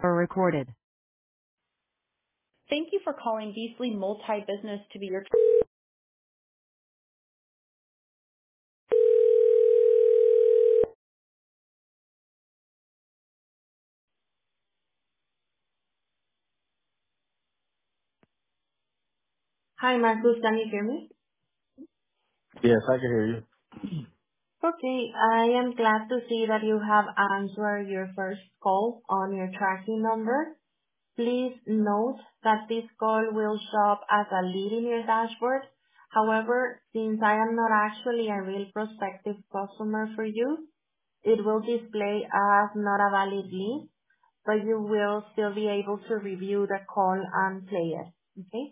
Or recorded. Thank you for calling Beasley Multi-Business to be your... Hi, Marcus. Can you hear me? Yes, I can hear you. Okay. I am glad to see that you have answered your first call on your tracking number. Please note that this call will show up as a lead in your dashboard. However, since I am not actually a real prospective customer for you, it will display as not a valid lead, but you will still be able to review the call and play it. Okay?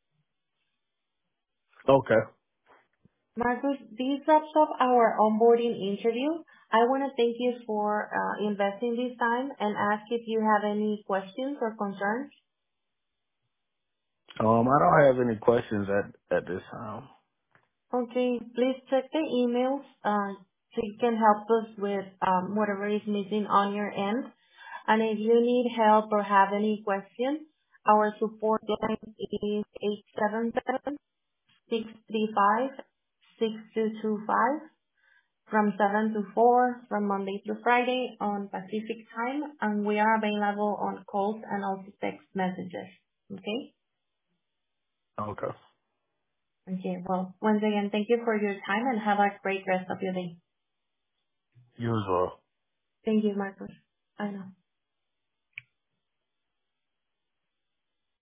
Okay. Marcus, this wraps up our onboarding interview. I want to thank you for investing this time and ask if you have any questions or concerns. I don't have any questions at this time. Okay, please check the emails so you can help us with whatever is missing on your end. And if you need help or have any questions, our support line is 877-635-6225. From 7 to 4 from Monday to Friday on Pacific time, and we are available on calls and also text messages. Okay? Okay. Okay. Well, once again, thank you for your time and have a great rest of your day. You as well. Thank you, Marcos. I know.